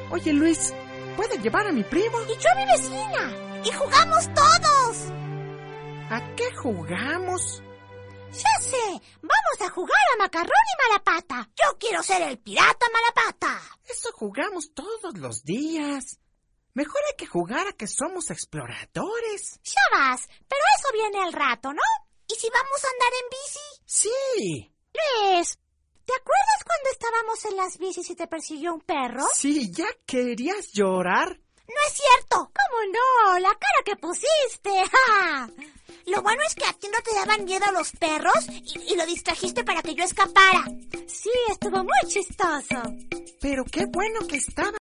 Oye, Luis, ¿puedes llevar a mi primo? Y yo a mi vecina. Y jugamos todos. ¿A qué jugamos? Ya sé, vamos a jugar a Macarrón y Malapata. Yo quiero ser el pirata Malapata. Eso jugamos todos los días. Mejor hay que jugar a que somos exploradores. Ya vas, pero eso viene al rato, ¿no? ¿Y si vamos a andar en bici? Sí. Luis, ¿te acuerdas cuando estábamos en las bicis y te persiguió un perro? Sí, ¿ya querías llorar? No es cierto. ¿Cómo no? La cara que pusiste. ¡Ja! Lo bueno es que a ti no te daban miedo los perros y lo distrajiste para que yo escapara. Sí, estuvo muy chistoso. Pero qué bueno que estaba